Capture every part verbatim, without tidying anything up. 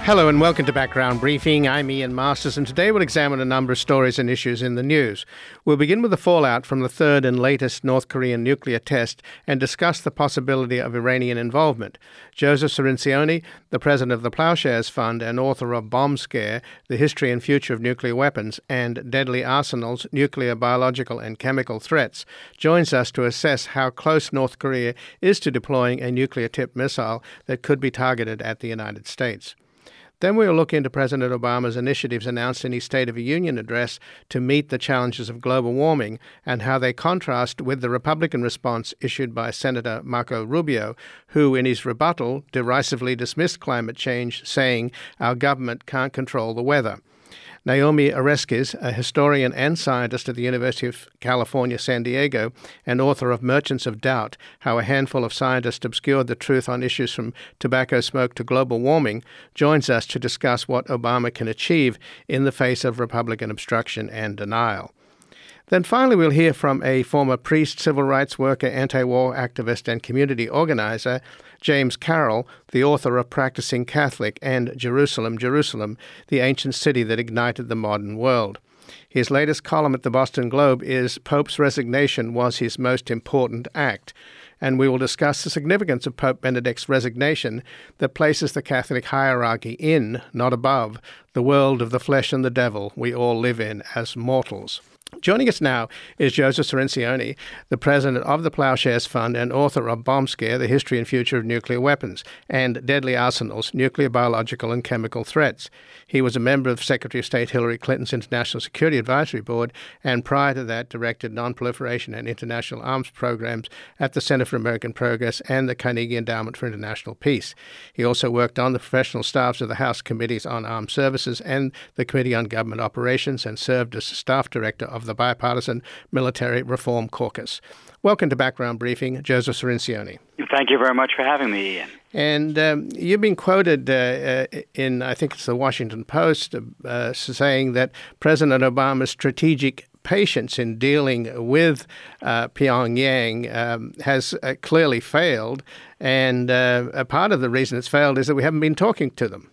Hello and welcome to Background Briefing. I'm Ian Masters, and today we'll examine a number of stories and issues in the news. We'll begin with the fallout from the third and latest North Korean nuclear test and discuss the possibility of Iranian involvement. Joseph Cirincione, the president of the Ploughshares Fund and author of Bomb Scare, The History and Future of Nuclear Weapons and Deadly Arsenals, Nuclear, Biological and Chemical Threats, joins us to assess how close North Korea is to deploying a nuclear-tipped missile that could be targeted at the United States. Then we will look into President Obama's initiatives announced in his State of the Union address to meet the challenges of global warming and how they contrast with the Republican response issued by Senator Marco Rubio, who in his rebuttal derisively dismissed climate change, saying our government can't control the weather. Naomi Oreskes, a historian and scientist at the University of California, San Diego, and author of Merchants of Doubt, How a Handful of Scientists Obscured the Truth on Issues from Tobacco Smoke to Global Warming, joins us to discuss what Obama can achieve in the face of Republican obstruction and denial. Then finally, we'll hear from a former priest, civil rights worker, anti-war activist, and community organizer, James Carroll, the author of Practicing Catholic and Jerusalem, Jerusalem, the Ancient City That Ignited the Modern World. His latest column at the Boston Globe is Pope's Resignation Was His Most Important Act, and we will discuss the significance of Pope Benedict's resignation that places the Catholic hierarchy in, not above, the world of the flesh and the devil we all live in as mortals. Joining us now is Joseph Cirincione, the president of the Ploughshares Fund and author of Bomb Scare, The History and Future of Nuclear Weapons and Deadly Arsenals, Nuclear, Biological and Chemical Threats. He was a member of Secretary of State Hillary Clinton's International Security Advisory Board and prior to that directed nonproliferation and international arms programs at the Center for American Progress and the Carnegie Endowment for International Peace. He also worked on the professional staffs of the House Committees on Armed Services and the Committee on Government Operations and served as staff director of the Bipartisan Military Reform Caucus. Welcome to Background Briefing, Joseph Cirincione. Thank you very much for having me, Ian. And um, you've been quoted uh, in, I think it's the Washington Post, uh, saying that President Obama's strategic patience in dealing with uh, Pyongyang um, has uh, clearly failed. And uh, a part of the reason it's failed is that we haven't been talking to them.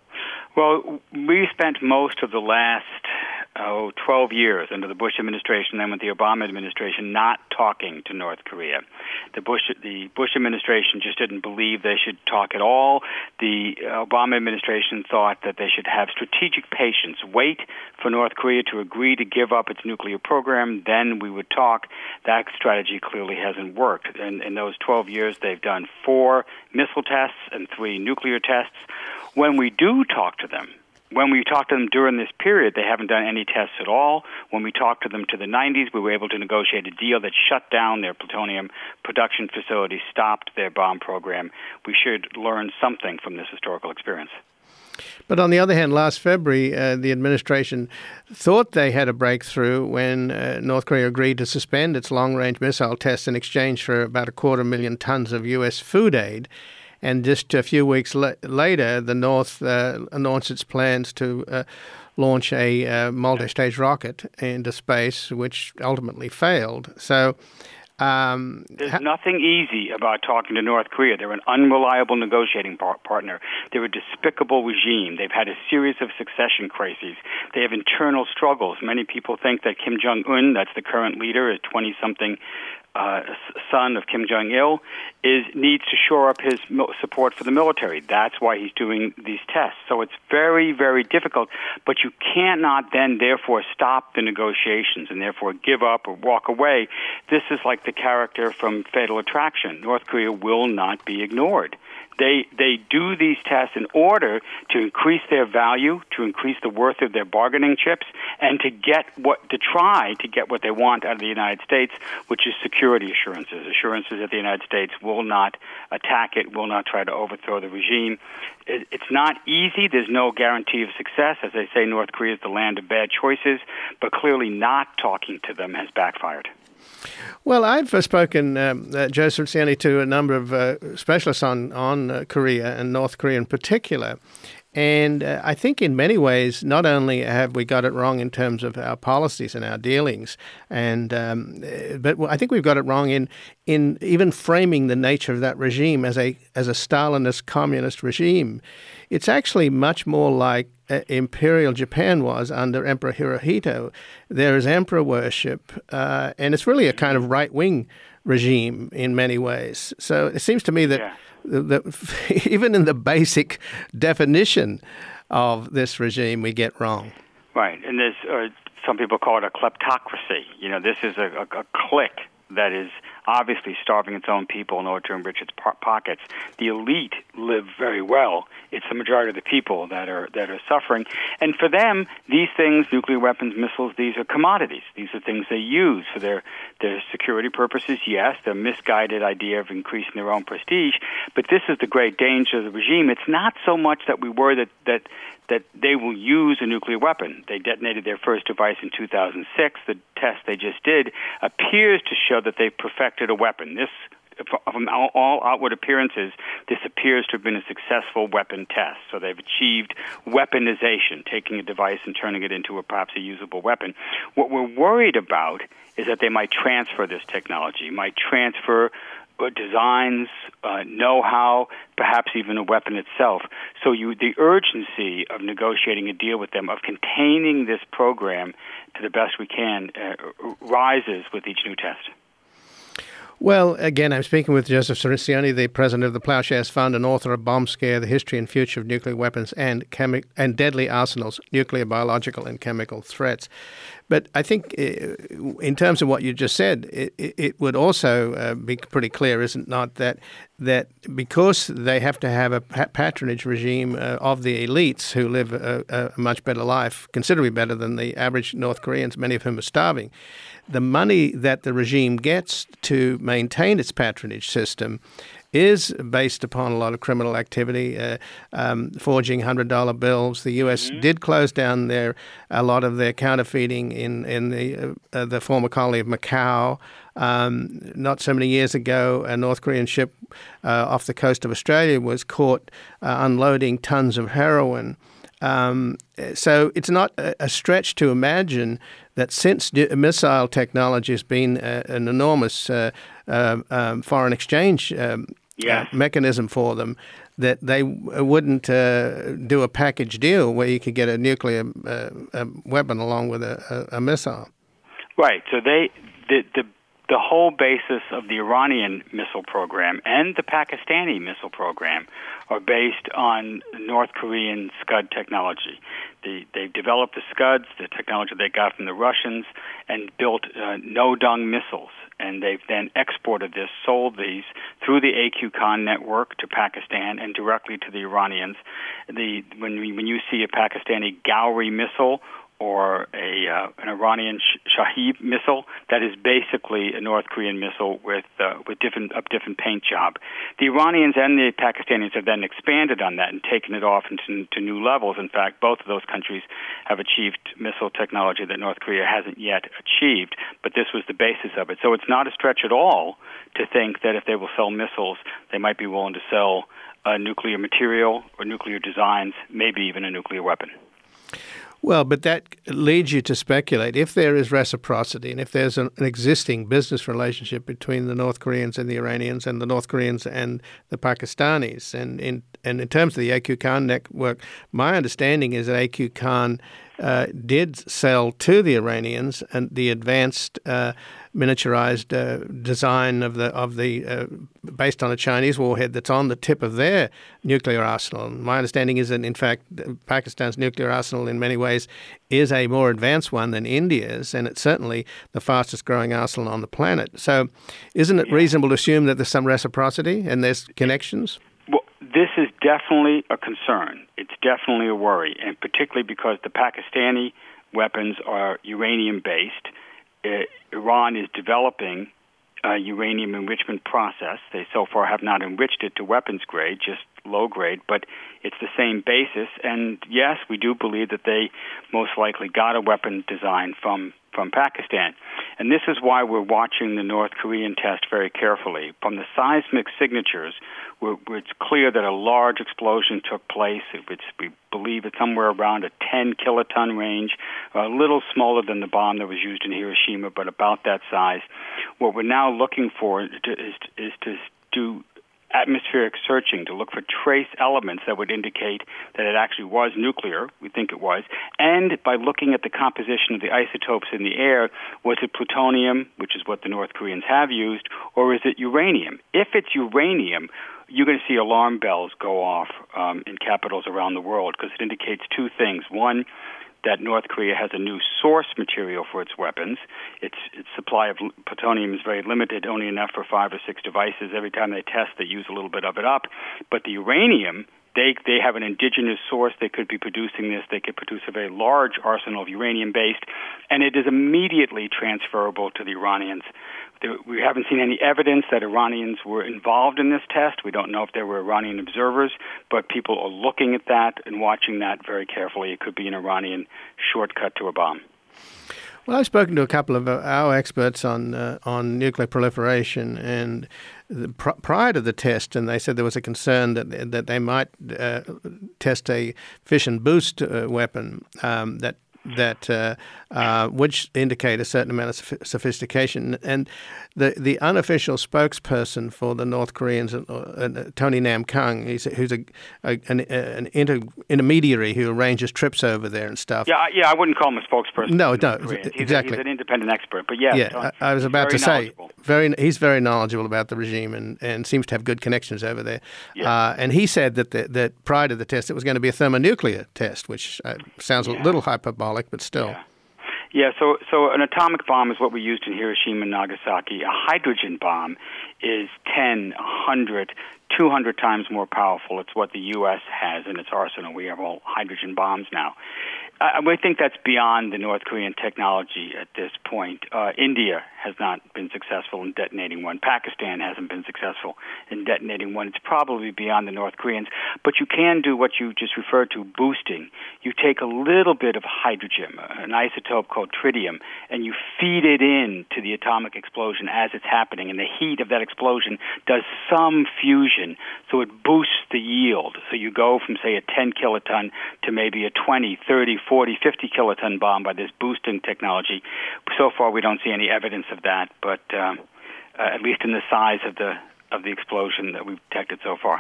Well, we spent most of the last oh, twelve years under the Bush administration, then with the Obama administration, not talking to North Korea. The Bush the Bush administration just didn't believe they should talk at all. The Obama administration thought that they should have strategic patience, wait for North Korea to agree to give up its nuclear program, then we would talk. That strategy clearly hasn't worked. In, in those twelve years, they've done four missile tests and three nuclear tests. When we do talk to them, When we talked to them during this period, they haven't done any tests at all. When we talked to them to the nineties, we were able to negotiate a deal that shut down their plutonium production facility, stopped their bomb program. We should learn something from this historical experience. But on the other hand, last February, uh, the administration thought they had a breakthrough when uh, North Korea agreed to suspend its long-range missile tests in exchange for about a quarter million tons of U S food aid. And just a few weeks la- later, the North uh, announced its plans to uh, launch a uh, multi-stage rocket into space, which ultimately failed. So um, there's ha- nothing easy about talking to North Korea. They're an unreliable negotiating par- partner. They're a despicable regime. They've had a series of succession crises. They have internal struggles. Many people think that Kim Jong-un, that's the current leader, is twenty-something Uh, son of Kim Jong-il, is needs to shore up his mil- support for the military. That's why he's doing these tests. So it's very, very difficult. But you cannot then, therefore, stop the negotiations and therefore give up or walk away. This is like the character from Fatal Attraction. North Korea will not be ignored. They they do these tests in order to increase their value, to increase the worth of their bargaining chips, and to get what to try to get what they want out of the United States, which is security assurances, assurances that the United States will not attack it, will not try to overthrow the regime. It, it's not easy. There's no guarantee of success. As they say, North Korea is the land of bad choices, but clearly not talking to them has backfired. Well, I've uh, spoken, um, uh, Joseph Cirincione, to a number of uh, specialists on, on uh, Korea and North Korea in particular. And uh, I think in many ways, not only have we got it wrong in terms of our policies and our dealings, and um, but I think we've got it wrong in in even framing the nature of that regime as a as a Stalinist communist regime. It's actually much more like uh, Imperial Japan was under Emperor Hirohito. There is emperor worship, uh, and it's really a kind of right-wing regime in many ways. So it seems to me that. Yeah. The, the, even in the basic definition of this regime, we get wrong. Right, and there's uh, some people call it a kleptocracy. You know, this is a, a, a clique that is obviously starving its own people in order to enrich its po- pockets. The elite live very well. It's the majority of the people that are that are suffering. And for them, these things, nuclear weapons, missiles, these are commodities. These are things they use for their, their security purposes, yes, their misguided idea of increasing their own prestige. But this is the great danger of the regime. It's not so much that we worry that, that that they will use a nuclear weapon. They detonated their first device in two thousand six. The test they just did appears to show that they perfected a weapon. This, from all outward appearances, this appears to have been a successful weapon test. So they've achieved weaponization, taking a device and turning it into a, perhaps a usable weapon. What we're worried about is that they might transfer this technology, might transfer designs, uh, know-how, perhaps even a weapon itself. So you, the urgency of negotiating a deal with them, of containing this program to the best we can, uh, rises with each new test. Well, again, I'm speaking with Joseph Cirincione, the president of the Ploughshares Fund and author of Bomb Scare, The History and Future of Nuclear Weapons and Chemi- and Deadly Arsenals, Nuclear, Biological, and Chemical Threats. But I think uh, in terms of what you just said, it, it would also uh, be pretty clear, isn't it not, that that because they have to have a patronage regime uh, of the elites who live a, a much better life, considerably better than the average North Koreans, many of whom are starving, the money that the regime gets to maintain its patronage system is based upon a lot of criminal activity, uh, um, forging one hundred dollar bills. The U S mm-hmm. did close down their a lot of their counterfeiting in in the uh, uh, the former colony of Macau. Um, not so many years ago, a North Korean ship uh, off the coast of Australia was caught uh, unloading tons of heroin. Um, so it's not a, a stretch to imagine that since missile technology has been a, an enormous uh, uh, um, foreign exchange um, yes. uh, mechanism for them, that they wouldn't uh, do a package deal where you could get a nuclear uh, a weapon along with a, a, a missile. Right. So they the the the whole basis of the Iranian missile program and the Pakistani missile program are based on North Korean Scud technology. The, they've developed the Scuds, the technology they got from the Russians, and built uh, no-dung missiles. And they've then exported this, sold these through the A Q Khan network to Pakistan and directly to the Iranians. The, when, we, when you see a Pakistani Gowri missile or a uh, an Iranian Shahed missile, that is basically a North Korean missile with uh, with different a different paint job. The Iranians and the Pakistanis have then expanded on that and taken it off into to new levels. In fact, both of those countries have achieved missile technology that North Korea hasn't yet achieved, but this was the basis of it. So it's not a stretch at all to think that if they will sell missiles, they might be willing to sell uh, nuclear material or nuclear designs, maybe even a nuclear weapon. Well, but that leads you to speculate if there is reciprocity and if there's an, an existing business relationship between the North Koreans and the Iranians and the North Koreans and the Pakistanis. And in, and in terms of the A Q Khan network, my understanding is that A Q Khan uh, did sell to the Iranians and the advanced uh, miniaturized uh, design of the of the uh, based on a Chinese warhead that's on the tip of their nuclear arsenal. And my understanding is that, in fact, Pakistan's nuclear arsenal in many ways is a more advanced one than India's, and it's certainly the fastest growing arsenal on the planet. So isn't it reasonable to assume that there's some reciprocity and there's connections? Well, this is definitely a concern. It's definitely a worry, and particularly because the Pakistani weapons are uranium-based. Uh, Iran is developing a uranium enrichment process. They so far have not enriched it to weapons grade, just low grade, but it's the same basis. And yes, we do believe that they most likely got a weapon design from from Pakistan. And this is why we're watching the North Korean test very carefully. From the seismic signatures, we're, it's clear that a large explosion took place. It's, we believe it's somewhere around a ten kiloton range, a little smaller than the bomb that was used in Hiroshima, but about that size. What we're now looking for is to, is, is to do atmospheric searching to look for trace elements that would indicate that it actually was nuclear. We think it was. And by looking at the composition of the isotopes in the air, was it plutonium, which is what the North Koreans have used, or is it uranium? If it's uranium, you're going to see alarm bells go off um, in capitals around the world because it indicates two things. One, that North Korea has a new source material for its weapons. Its, its supply of plutonium is very limited, only enough for five or six devices. Every time they test, they use a little bit of it up. But the uranium, they they have an indigenous source. They could be producing this. They could produce a very large arsenal of uranium-based, and it is immediately transferable to the Iranians. We haven't seen any evidence that Iranians were involved in this test. We don't know if there were Iranian observers, but people are looking at that and watching that very carefully. It could be an Iranian shortcut to a bomb. Well, I've spoken to a couple of our experts on uh, on nuclear proliferation, and the, pr- prior to the test, and they said there was a concern that that they might uh, test a fission boost uh, weapon um, that. that uh, uh, which indicate a certain amount of soph- sophistication. And the the unofficial spokesperson for the North Koreans, uh, uh, Tony Nam Kung, he's, who's a, a an, an inter, intermediary who arranges trips over there and stuff. Yeah, yeah, I wouldn't call him a spokesperson. No, no, he's exactly. A, he's an independent expert, but yeah. Yeah, Tony, I, I was about to say, knowledgeable. very he's very knowledgeable about the regime and, and seems to have good connections over there. Yeah. Uh, and he said that the, that prior to the test, it was going to be a thermonuclear test, which uh, sounds yeah. a little hyperbolic, but still. Yeah. Yeah, so so an atomic bomb is what we used in Hiroshima and Nagasaki. A hydrogen bomb is ten, one hundred, two hundred times more powerful. It's what the U S has in its arsenal. We have all hydrogen bombs now. I, I think that's beyond the North Korean technology at this point. Uh, India has not been successful in detonating one. Pakistan hasn't been successful in detonating one. It's probably beyond the North Koreans. But you can do what you just referred to, boosting. You take a little bit of hydrogen, an isotope called tritium, and you feed it in to the atomic explosion as it's happening. And the heat of that explosion does some fusion, so it boosts the yield. So you go from, say, a ten kiloton to maybe a twenty, thirty, forty, fifty kiloton bomb by this boosting technology. So far, we don't see any evidence of that, but uh, uh, at least in the size of the of the explosion that we've detected so far.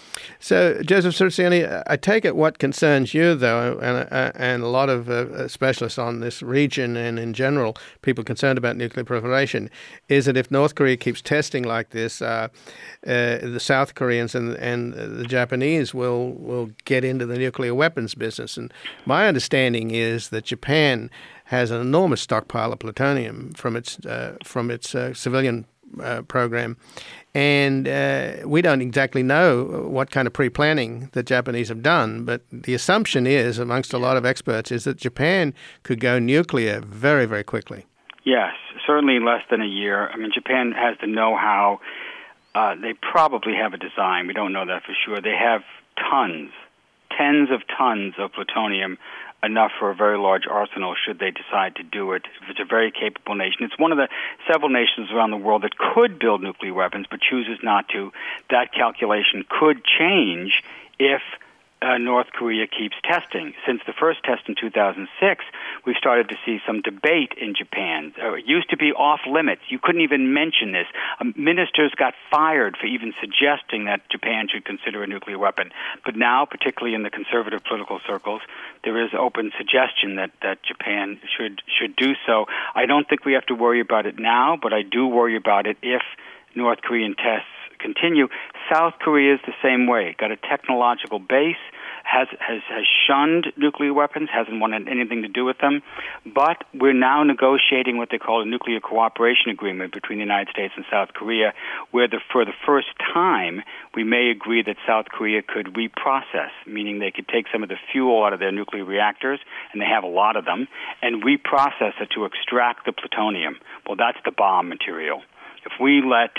So, Joseph Cirincione, I take it what concerns you, though, and uh, and a lot of uh, specialists on this region and in general, people concerned about nuclear proliferation, is that if North Korea keeps testing like this, uh, uh, the South Koreans and and the Japanese will will get into the nuclear weapons business. And my understanding is that Japan has an enormous stockpile of plutonium from its uh, from its uh, civilian uh, program. And uh, we don't exactly know what kind of pre-planning the Japanese have done, but the assumption is, amongst a lot of experts, is that Japan could go nuclear very, very quickly. Yes, certainly in less than a year. I mean, Japan has the know-how. Uh, they probably have a design. We don't know that for sure. They have tons, tens of tons of plutonium, enough for a very large arsenal should they decide to do it. If it's a very capable nation. It's one of the several nations around the world that could build nuclear weapons but chooses not to. That calculation could change if uh, North Korea keeps testing. Since the first test in two thousand six, we've started to see some debate in Japan. Uh, it used to be off limits. You couldn't even mention this. Um, ministers got fired for even suggesting that Japan should consider a nuclear weapon. But now, particularly in the conservative political circles, there is open suggestion that, that Japan should should do so. I don't think we have to worry about it now, but I do worry about it if North Korean tests continue. South Korea is the same way. Got a technological base, has, has has shunned nuclear weapons, hasn't wanted anything to do with them. But we're now negotiating what they call a nuclear cooperation agreement between the United States and South Korea, where the, for the first time we may agree that South Korea could reprocess, meaning they could take some of the fuel out of their nuclear reactors, and they have a lot of them, and reprocess it to extract the plutonium. Well, that's the bomb material. If we let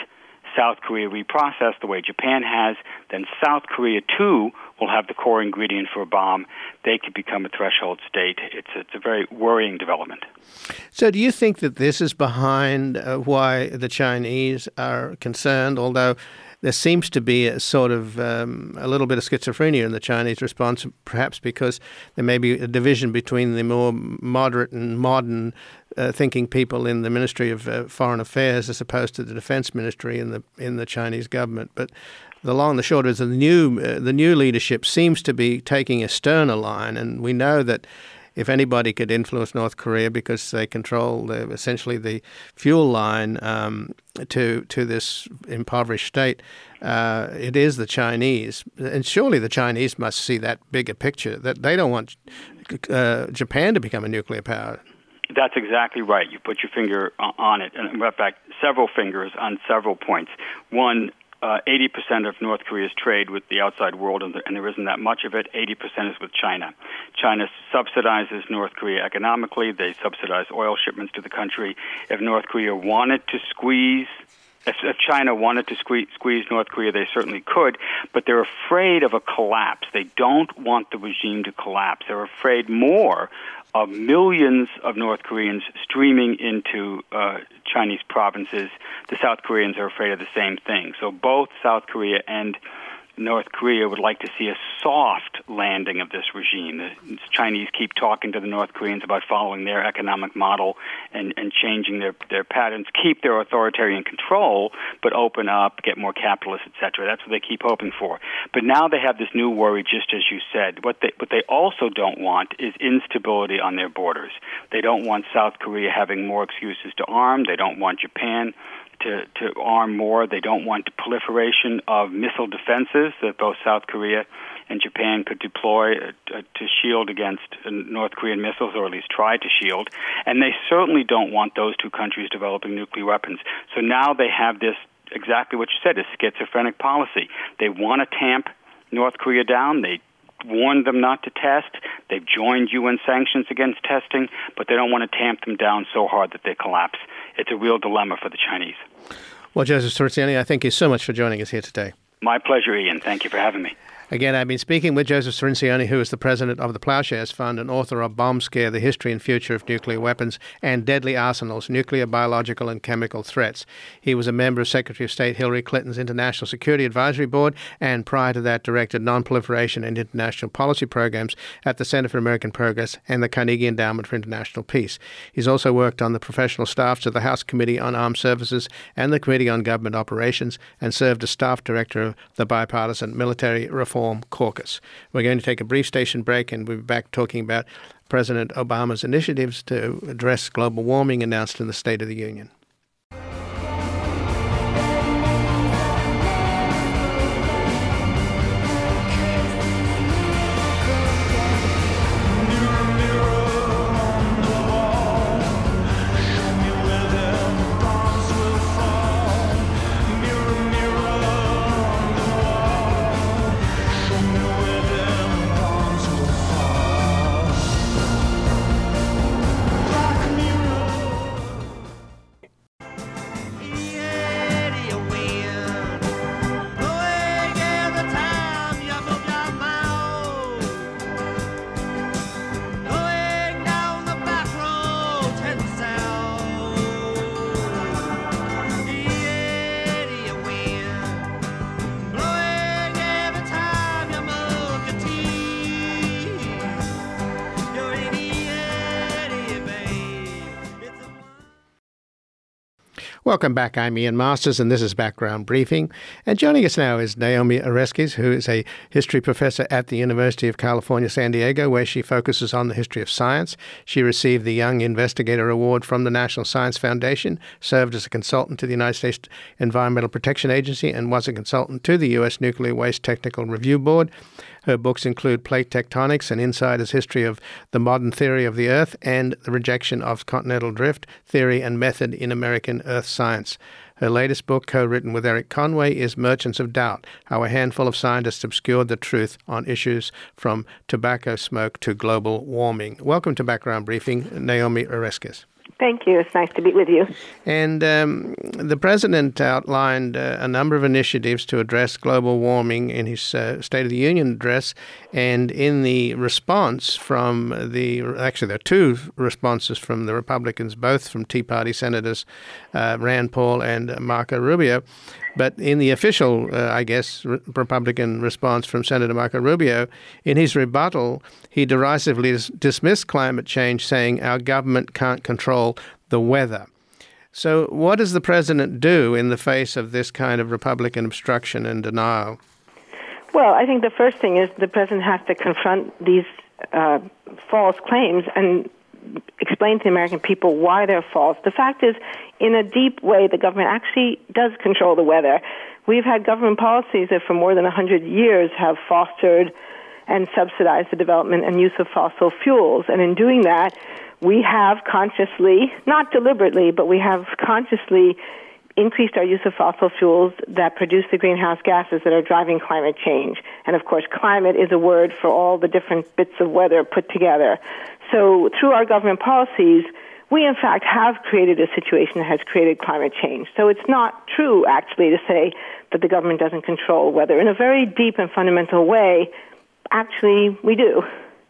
South Korea reprocessed the way Japan has, then South Korea, too, will have the core ingredient for a bomb. They could become a threshold state. It's, it's a very worrying development. So do you think that this is behind uh, why the Chinese are concerned, although there seems to be a sort of um, a little bit of schizophrenia in the Chinese response, perhaps because there may be a division between the more moderate and modern uh, thinking people in the Ministry of uh, Foreign Affairs as opposed to the Defense Ministry in the in the Chinese government. But the long and the short is that the new uh, the new leadership seems to be taking a sterner line, and we know that if anybody could influence North Korea because they control the, essentially the fuel line um, to to this impoverished state, uh, it is the Chinese. And surely the Chinese must see that bigger picture, that they don't want uh, Japan to become a nuclear power. That's exactly right. You put your finger on it, and in fact, several fingers on several points. One, Uh, eighty percent of North Korea's trade with the outside world, and, and there isn't that much of it, eighty percent is with China. China subsidizes North Korea economically. They subsidize oil shipments to the country. If North Korea wanted to squeeze, if, if China wanted to squeeze, squeeze North Korea, they certainly could, but they're afraid of a collapse. They don't want the regime to collapse. They're afraid more of millions of North Koreans streaming into uh, Chinese provinces. The South Koreans are afraid of the same thing. So both South Korea and North Korea would like to see a soft landing of this regime. The Chinese keep talking to the North Koreans about following their economic model and, and changing their, their patterns, keep their authoritarian control, but open up, get more capitalist, et cetera. That's what they keep hoping for. But now they have this new worry, just as you said. What they, what they also don't want is instability on their borders. They don't want South Korea having more excuses to arm. They don't want Japan To, to arm more. They don't want the proliferation of missile defenses that both South Korea and Japan could deploy uh, to shield against North Korean missiles, or at least try to shield. And they certainly don't want those two countries developing nuclear weapons. So now they have this, exactly what you said, a schizophrenic policy. They want to tamp North Korea down. They warned them not to test. They've joined U N sanctions against testing, but they don't want to tamp them down so hard that they collapse. It's a real dilemma for the Chinese. Well, Joseph Cirincione, I thank you so much for joining us here today. My pleasure, Ian. Thank you for having me. Again, I've been speaking with Joseph Cirincione, who is the president of the Ploughshares Fund and author of Bomb Scare, The History and Future of Nuclear Weapons and Deadly Arsenals, Nuclear, Biological and Chemical Threats. He was a member of Secretary of State Hillary Clinton's International Security Advisory Board and prior to that directed non-proliferation and international policy programs at the Center for American Progress and the Carnegie Endowment for International Peace. He's also worked on the professional staffs of the House Committee on Armed Services and the Committee on Government Operations and served as staff director of the Bipartisan Military Reform Caucus. We're going to take a brief station break and we'll be back talking about President Obama's initiatives to address global warming announced in the State of the Union. Welcome back. I'm Ian Masters, and this is Background Briefing. And joining us now is Naomi Oreskes, who is a history professor at the University of California, San Diego, where she focuses on the history of science. She received the Young Investigator Award from the National Science Foundation, served as a consultant to the United States Environmental Protection Agency, and was a consultant to the U S Nuclear Waste Technical Review Board. Her books include Plate Tectonics, An Insider's History of the Modern Theory of the Earth, and The Rejection of Continental Drift, Theory and Method in American Earth Science. Her latest book, co-written with Eric Conway, is Merchants of Doubt, How a Handful of Scientists Obscured the Truth on Issues from Tobacco Smoke to Global Warming. Welcome to Background Briefing, Naomi Oreskes. Thank you. It's nice to be with you. And um, the president outlined uh, a number of initiatives to address global warming in his uh, State of the Union address. And in the response from the, actually there are two responses from the Republicans, both from Tea Party Senators uh, Rand Paul and Marco Rubio. But in the official, uh, I guess, re- Republican response from Senator Marco Rubio, in his rebuttal, he derisively dis- dismissed climate change, saying our government can't control the weather. So what does the president do in the face of this kind of Republican obstruction and denial? Well, I think the first thing is the president has to confront these uh, false claims and explain to the American people why they're false. The fact is, in a deep way, the government actually does control the weather. We've had government policies that for more than one hundred years have fostered and subsidized the development and use of fossil fuels. And in doing that, we have consciously, not deliberately, but we have consciously increased our use of fossil fuels that produce the greenhouse gases that are driving climate change. And of course, climate is a word for all the different bits of weather put together. So through our government policies, we in fact have created a situation that has created climate change. So it's not true, actually, to say that the government doesn't control weather. In a very deep and fundamental way, actually, we do.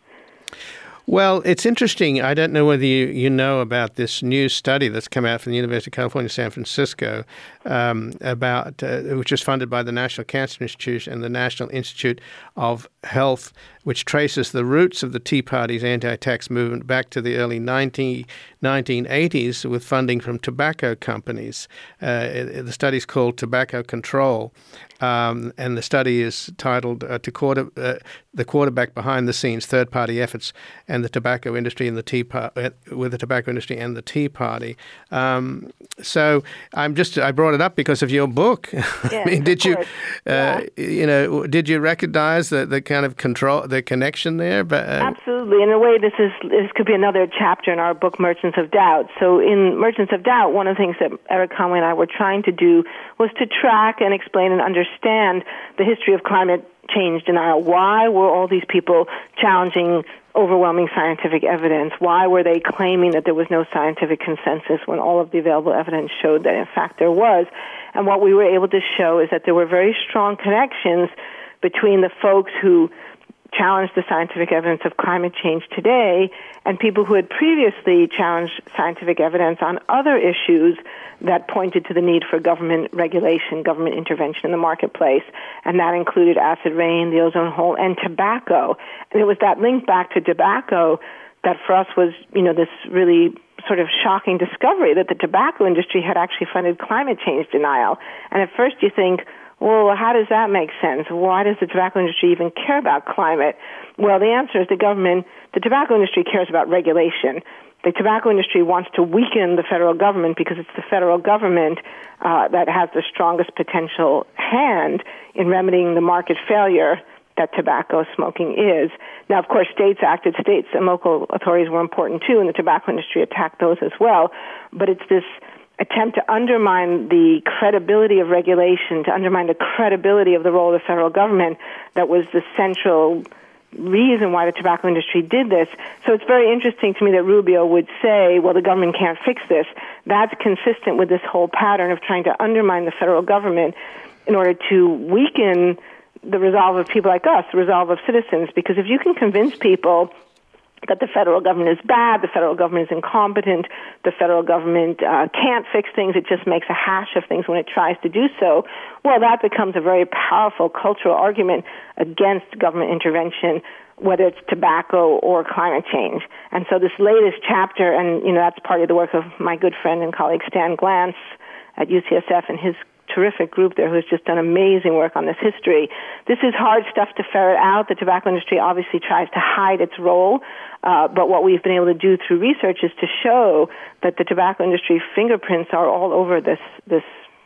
Well, it's interesting. I don't know whether you, you know about this new study that's come out from the University of California, San Francisco, um, about uh, which is funded by the National Cancer Institute and the National Institute of Health, which traces the roots of the Tea Party's anti-tax movement back to the early nineteen eighties with funding from tobacco companies. Uh, the study is called Tobacco Control, um, and the study is titled uh, to quarter, uh, The Quarterback Behind the Scenes, Third-Party Efforts and the Tobacco Industry and the Tea Par- uh, with the Tobacco Industry and the Tea Party. Um, so I'm just I brought it up because of your book. Yes, I mean, did you, uh, yeah. you know, did you recognize the, the kind of control, the connection there? But, uh, Absolutely. In a way, this is this could be another chapter in our book, Merchants of Doubt. So in Merchants of Doubt, one of the things that Eric Conway and I were trying to do was to track and explain and understand the history of climate change denial. Why were all these people challenging overwhelming scientific evidence? Why were they claiming that there was no scientific consensus when all of the available evidence showed that, in fact, there was? And what we were able to show is that there were very strong connections between the folks who challenged the scientific evidence of climate change today and people who had previously challenged scientific evidence on other issues that pointed to the need for government regulation, government intervention in the marketplace. And that included acid rain, the ozone hole, and tobacco. And it was that link back to tobacco that for us was, you know, this really sort of shocking discovery that the tobacco industry had actually funded climate change denial. And at first you think, well, how does that make sense? Why does the tobacco industry even care about climate? Well, the answer is the government, the tobacco industry cares about regulation. The tobacco industry wants to weaken the federal government because it's the federal government uh, that has the strongest potential hand in remedying the market failure that tobacco smoking is. Now, of course, states acted, states and local authorities were important too, and the tobacco industry attacked those as well. But it's this attempt to undermine the credibility of regulation, to undermine the credibility of the role of the federal government that was the central reason why the tobacco industry did this. So it's very interesting to me that Rubio would say, well, the government can't fix this. That's consistent with this whole pattern of trying to undermine the federal government in order to weaken the resolve of people like us, the resolve of citizens. Because if you can convince people that the federal government is bad, the federal government is incompetent, the federal government uh, can't fix things, it just makes a hash of things when it tries to do so, well, that becomes a very powerful cultural argument against government intervention, whether it's tobacco or climate change. And so this latest chapter, and you know that's part of the work of my good friend and colleague Stan Glantz at U C S F and his terrific group there who's just done amazing work on this history. This is hard stuff to ferret out. The tobacco industry obviously tries to hide its role, uh, but what we've been able to do through research is to show that the tobacco industry fingerprints are all over this this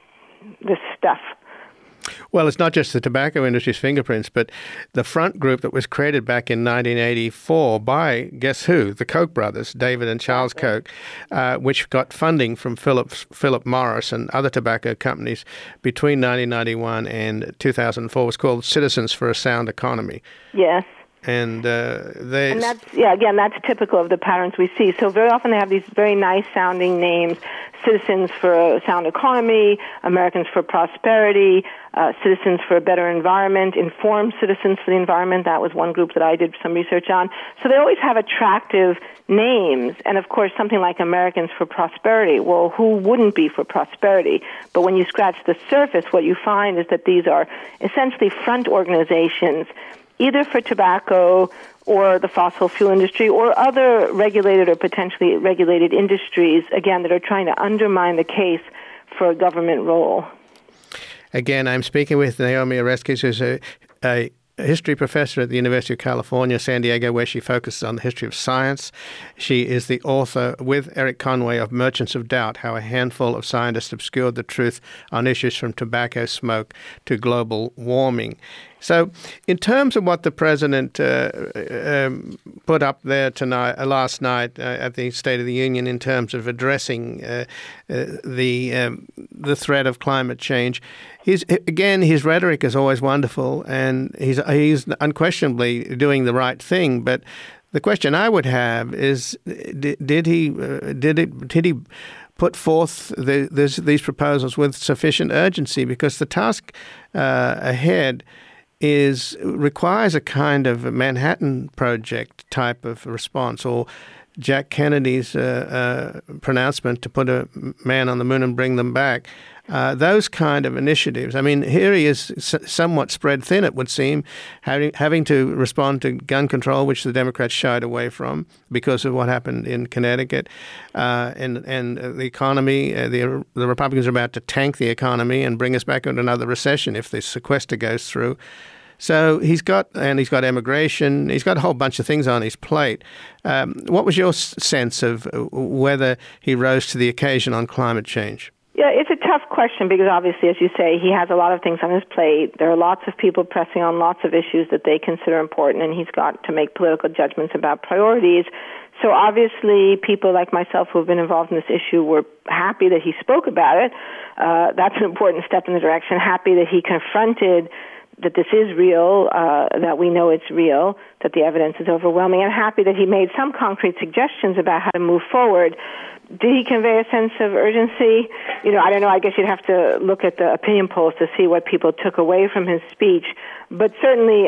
this stuff. Well, it's not just the tobacco industry's fingerprints, but the front group that was created back in nineteen eighty-four by, guess who? The Koch brothers, David and Charles Koch, uh, which got funding from Philip, Philip Morris and other tobacco companies between nineteen ninety-one and two thousand four, was called Citizens for a Sound Economy. Yes. And uh, they and that's yeah again that's typical of the patterns we see. So very often they have these very nice sounding names: Citizens for a Sound Economy, Americans for Prosperity, uh, Citizens for a Better Environment, Informed Citizens for the Environment. That was one group that I did some research on. So they always have attractive names, and of course something like Americans for Prosperity. Well, who wouldn't be for prosperity? But when you scratch the surface, what you find is that these are essentially front organizations, either for tobacco or the fossil fuel industry or other regulated or potentially regulated industries, again, that are trying to undermine the case for a government role. Again, I'm speaking with Naomi Oreskes, who's a, a history professor at the University of California, San Diego, where she focuses on the history of science. She is the author, with Eric Conway, of Merchants of Doubt, How a Handful of Scientists Obscured the Truth on Issues from Tobacco Smoke to Global Warming. So in terms of what the president uh, um, put up there tonight, uh, last night uh, at the State of the Union in terms of addressing uh, uh, the um, the threat of climate change, he's, again, his rhetoric is always wonderful, and he's he's unquestionably doing the right thing. But the question I would have is, did, did he uh, did it did he put forth the, this, these proposals with sufficient urgency? Because the task uh, ahead is requires a kind of a Manhattan Project type of response, or Jack Kennedy's uh, uh, pronouncement to put a man on the moon and bring them back. Uh, those kind of initiatives. I mean, here he is s- somewhat spread thin, it would seem, having, having to respond to gun control, which the Democrats shied away from because of what happened in Connecticut, uh, and and the economy. Uh, the the Republicans are about to tank the economy and bring us back into another recession if the sequester goes through. So he's got, and he's got immigration, he's got a whole bunch of things on his plate. Um, what was your s- sense of whether he rose to the occasion on climate change? Yeah, it's a tough question because obviously, as you say, he has a lot of things on his plate. There are lots of people pressing on lots of issues that they consider important, and he's got to make political judgments about priorities. So obviously, people like myself who have been involved in this issue were happy that he spoke about it. Uh, that's an important step in the direction. Happy that he confronted that this is real, uh, that we know it's real, that the evidence is overwhelming, and happy that he made some concrete suggestions about how to move forward. Did he convey a sense of urgency? You know, I don't know. I guess you'd have to look at the opinion polls to see what people took away from his speech. But certainly,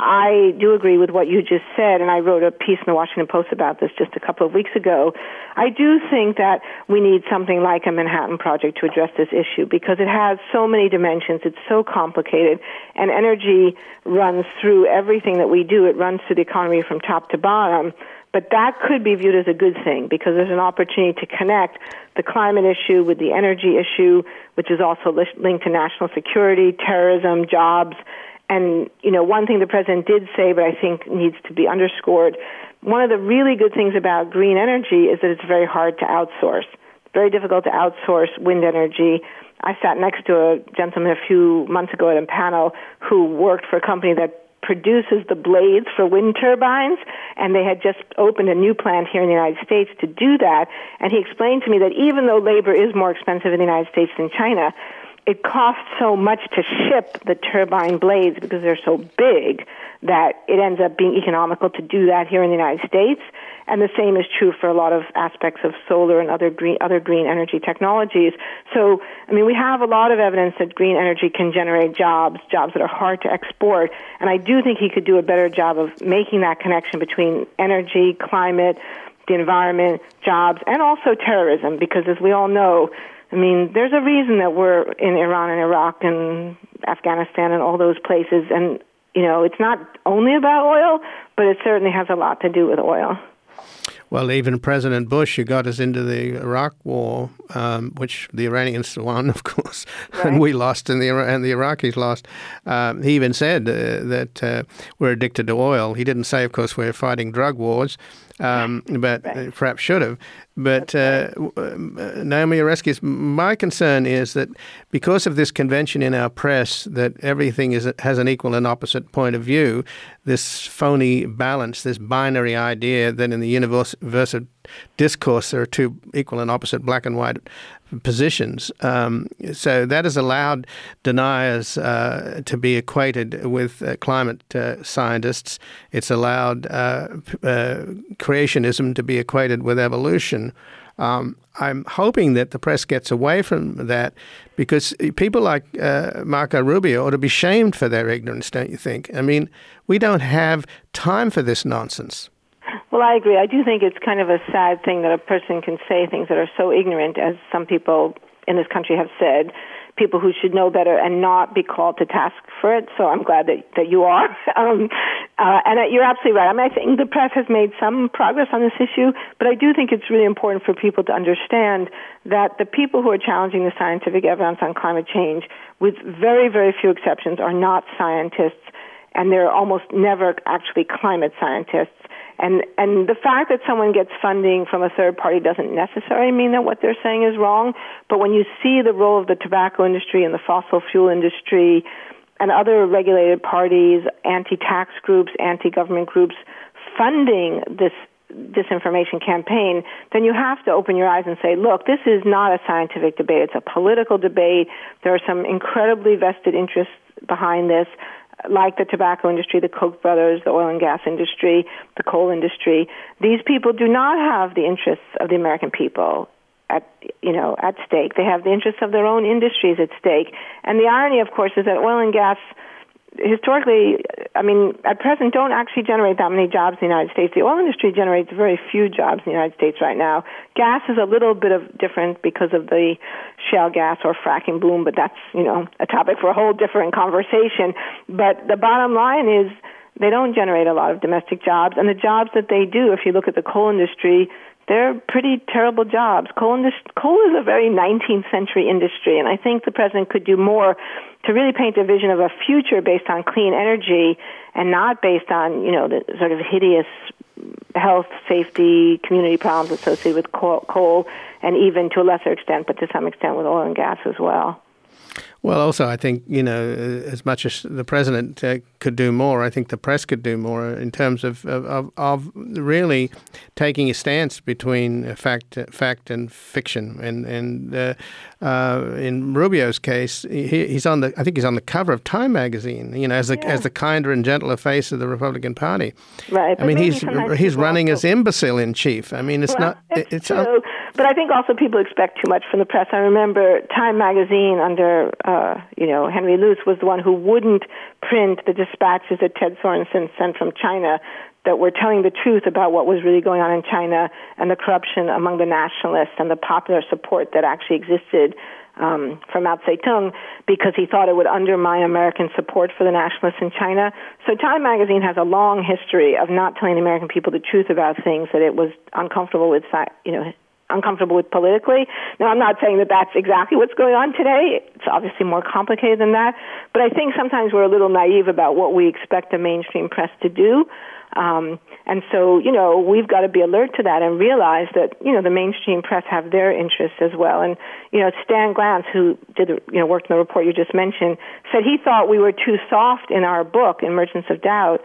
I do agree with what you just said, and I wrote a piece in the Washington Post about this just a couple of weeks ago. I do think that we need something like a Manhattan Project to address this issue because it has so many dimensions. It's so complicated, and energy runs through everything that we do. It runs through the economy from top to bottom. But that could be viewed as a good thing because there's an opportunity to connect the climate issue with the energy issue, which is also linked to national security, terrorism, jobs. And, you know, one thing the president did say, but I think needs to be underscored, one of the really good things about green energy is that it's very hard to outsource. It's very difficult to outsource wind energy. I sat next to a gentleman a few months ago at a panel who worked for a company that produces the blades for wind turbines, and they had just opened a new plant here in the United States to do that. And he explained to me that even though labor is more expensive in the United States than China, it costs so much to ship the turbine blades because they're so big that it ends up being economical to do that here in the United States. And the same is true for a lot of aspects of solar and other green, other green energy technologies. So, I mean, we have a lot of evidence that green energy can generate jobs, jobs that are hard to export. And I do think he could do a better job of making that connection between energy, climate, the environment, jobs, and also terrorism, because as we all know, I mean, there's a reason that we're in Iran and Iraq and Afghanistan and all those places. And, you know, it's not only about oil, but it certainly has a lot to do with oil. Well, even President Bush, who got us into the Iraq war, um, which the Iranians won, of course, right. and we lost, and the and the Iraqis lost. Um, he even said uh, that uh, we're addicted to oil. He didn't say, of course, we're fighting drug wars, um, but right. perhaps should have. But uh, Naomi Oreskes, my concern is that because of this convention in our press that everything is has an equal and opposite point of view, this phony balance, this binary idea that in the universe of discourse, there are two equal and opposite black and white positions. Um, so that has allowed deniers uh, to be equated with uh, climate uh, scientists. It's allowed uh, uh, creationism to be equated with evolution. Um, I'm hoping that the press gets away from that, because people like uh, Marco Rubio ought to be shamed for their ignorance, don't you think? I mean, we don't have time for this nonsense. Well, I agree. I do think it's kind of a sad thing that a person can say things that are so ignorant, as some people in this country have said, people who should know better, and not be called to task for it. So I'm glad that, that you are. um, uh, and you're absolutely right. I mean, I think the press has made some progress on this issue, but I do think it's really important for people to understand that the people who are challenging the scientific evidence on climate change, with very, very few exceptions, are not scientists, and they're almost never actually climate scientists. And and the fact that someone gets funding from a third party doesn't necessarily mean that what they're saying is wrong. But when you see the role of the tobacco industry and the fossil fuel industry and other regulated parties, anti-tax groups, anti-government groups funding this disinformation campaign, then you have to open your eyes and say, look, this is not a scientific debate. It's a political debate. There are some incredibly vested interests behind this, like the tobacco industry, the Koch brothers, the oil and gas industry, the coal industry. These people do not have the interests of the American people at, you know, at stake. They have the interests of their own industries at stake. And the irony, of course, is that oil and gas historically, I mean, at present, don't actually generate that many jobs in the United States. The oil industry generates very few jobs in the United States right now. Gas is a little bit of different because of the shale gas or fracking boom, but that's, you know, a topic for a whole different conversation. But the bottom line is they don't generate a lot of domestic jobs, and the jobs that they do, if you look at the coal industry, they're pretty terrible jobs. Coal, industry, coal is a very nineteenth century industry, and I think the president could do more to really paint a vision of a future based on clean energy and not based on, you know, the sort of hideous health, safety, community problems associated with coal, coal and even to a lesser extent, but to some extent with oil and gas as well. Well, also, I think, you know, as much as the president uh, could do more, I think the press could do more in terms of of, of really taking a stance between fact, fact and fiction. And and uh, uh, in Rubio's case, he, he's on the I think he's on the cover of Time magazine, you know, as the yeah. as the kinder and gentler face of the Republican Party. Right. I mean, he's he's running also. as imbecile in chief. I mean, it's well, not. It's it's true. Un- But I think also people expect too much from the press. I remember Time magazine under, uh, you know, Henry Luce was the one who wouldn't print the dispatches that Ted Sorensen sent from China that were telling the truth about what was really going on in China and the corruption among the nationalists and the popular support that actually existed um, for Mao Zedong, because he thought it would undermine American support for the nationalists in China. So Time magazine has a long history of not telling the American people the truth about things that it was uncomfortable with, you know, uncomfortable with politically. Now, I'm not saying that that's exactly what's going on today. It's obviously more complicated than that. But I think sometimes we're a little naive about what we expect the mainstream press to do. Um, and so, you know, we've got to be alert to that and realize that, you know, the mainstream press have their interests as well. And, you know, Stan Glantz, who did, you know, worked in the report you just mentioned, said he thought we were too soft in our book, Emergence of Doubt,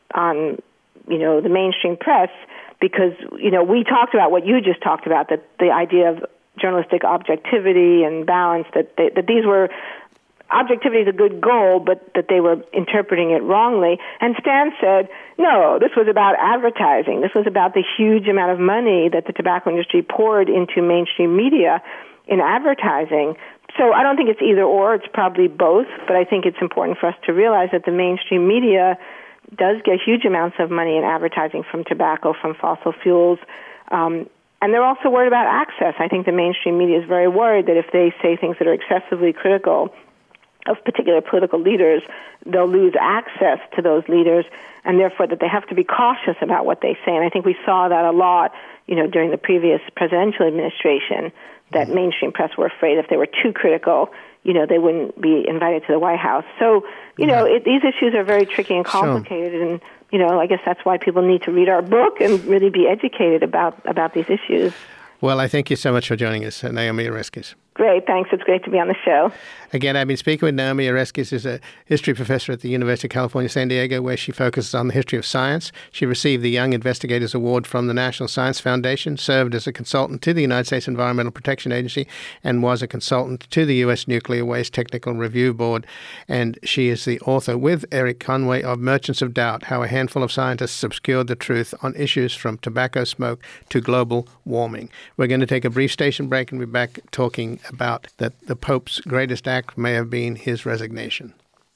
on, you know, the mainstream press, because, you know, we talked about what you just talked about, that the idea of journalistic objectivity and balance, that they, that these were, objectivity is a good goal, but that they were interpreting it wrongly. And Stan said, no, this was about advertising. This was about the huge amount of money that the tobacco industry poured into mainstream media in advertising. So I don't think it's either or, it's probably both, but I think it's important for us to realize that the mainstream media does get huge amounts of money in advertising from tobacco, from fossil fuels, um, and they're also worried about access. I think the mainstream media is very worried that if they say things that are excessively critical of particular political leaders, they'll lose access to those leaders, and therefore that they have to be cautious about what they say. And I think we saw that a lot, you know, during the previous presidential administration, that mainstream press were afraid if they were too critical, you know, they wouldn't be invited to the White House. So, you know, it, these issues are very tricky and complicated, sure. and, you know, I guess that's why people need to read our book and really be educated about, about these issues. Well, I thank you so much for joining us, Naomi Oreskes. Great, thanks. It's great to be on the show. Again, I've been speaking with Naomi Oreskes, who's a history professor at the University of California, San Diego, where she focuses on the history of science. She received the Young Investigators Award from the National Science Foundation, served as a consultant to the United States Environmental Protection Agency, and was a consultant to the U S Nuclear Waste Technical Review Board. And she is the author, with Eric Conway, of Merchants of Doubt, How a Handful of Scientists Obscured the Truth on Issues from Tobacco Smoke to Global Warming. We're going to take a brief station break and be back talking about that the Pope's greatest act may have been his resignation.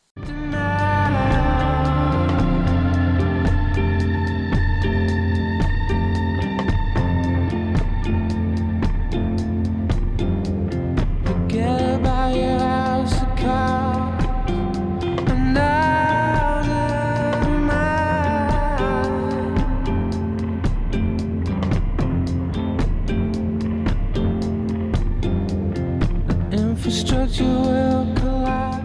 Infrastructure will collapse.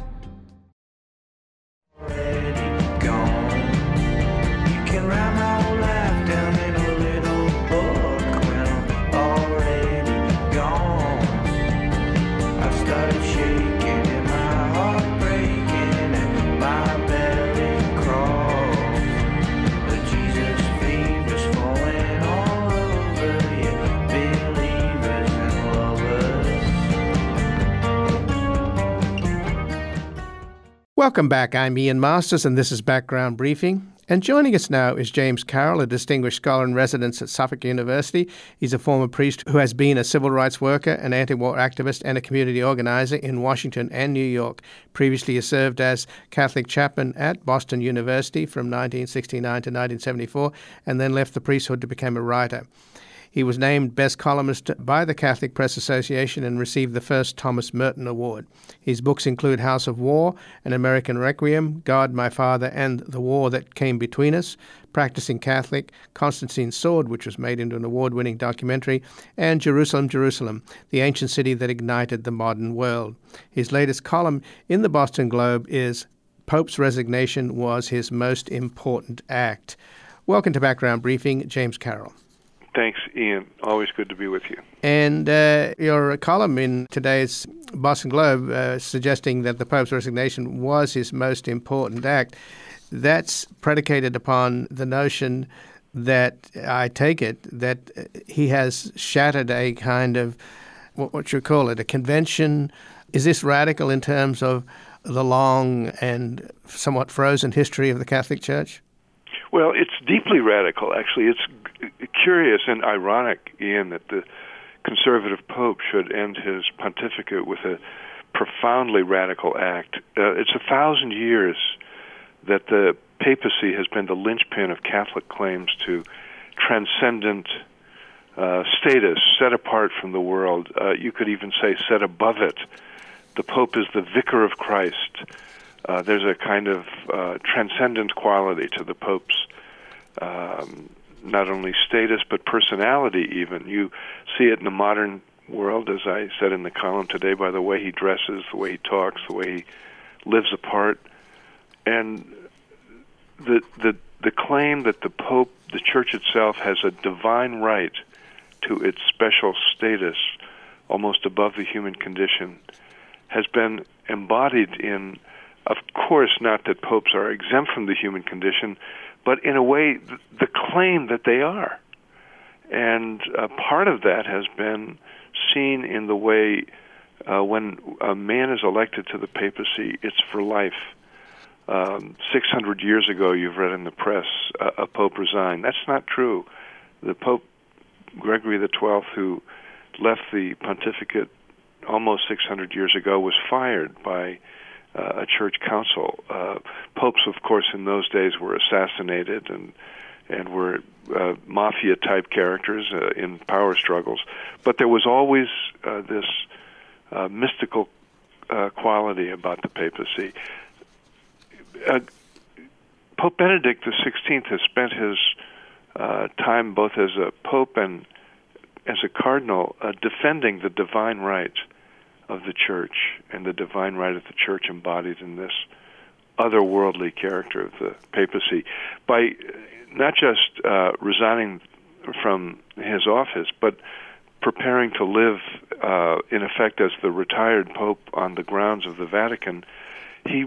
Already gone. You can write my whole life down in a little book when I'm already gone. I started shaking and my heart breaking and my belly crawls. The Jesus fever's falling all over you, believers and lovers. Welcome back. I'm Ian Masters, and this is Background Briefing. And joining us now is James Carroll, a distinguished scholar in residence at Suffolk University. He's a former priest who has been a civil rights worker, an anti-war activist, and a community organizer in Washington and New York. Previously, he served as Catholic chaplain at Boston University from nineteen sixty-nine to nineteen seventy-four, and then left the priesthood to become a writer. He was named Best Columnist by the Catholic Press Association and received the first Thomas Merton Award. His books include House of War, An American Requiem, God, My Father, and The War That Came Between Us, Practicing Catholic, Constantine's Sword, which was made into an award-winning documentary, and Jerusalem, Jerusalem, the ancient city that ignited the modern world. His latest column in the Boston Globe is Pope's Resignation Was His Most Important Act. Welcome to Background Briefing, James Carroll. Thanks, Ian. Always good to be with you. And uh, your column in today's Boston Globe uh, suggesting that the Pope's resignation was his most important act, that's predicated upon the notion that, I take it, that he has shattered a kind of, what, what you call it, a convention. Is this radical in terms of the long and somewhat frozen history of the Catholic Church? Well, it's deeply radical, actually. It's g- curious and ironic, Ian, that the conservative Pope should end his pontificate with a profoundly radical act. Uh, it's a thousand years that the papacy has been the linchpin of Catholic claims to transcendent uh, status, set apart from the world. Uh, you could even say set above it. The Pope is the vicar of Christ. Uh, there's a kind of uh, transcendent quality to the Pope's um, not only status but personality even. You see it in the modern world, as I said in the column today, by the way he dresses, the way he talks, the way he lives apart. And the the the claim that the Pope, the Church itself, has a divine right to its special status, almost above the human condition, has been embodied in, of course, not that popes are exempt from the human condition, but in a way, th- the claim that they are. And uh, part of that has been seen in the way uh, when a man is elected to the papacy, it's for life. Um, six hundred years ago, you've read in the press, uh, a pope resigned. That's not true. The Pope Gregory the twelfth, who left the pontificate almost six hundred years ago, was fired by uh, a church council. Uh, popes, of course, in those days were assassinated and and were uh, mafia-type characters uh, in power struggles. But there was always uh, this uh, mystical uh, quality about the papacy. Uh, Pope Benedict the sixteenth has spent his uh, time both as a pope and as a cardinal uh, defending the divine right of the Church and the divine right of the Church embodied in this otherworldly character of the papacy by not just uh, resigning from his office, but preparing to live, uh, in effect, as the retired Pope on the grounds of the Vatican, he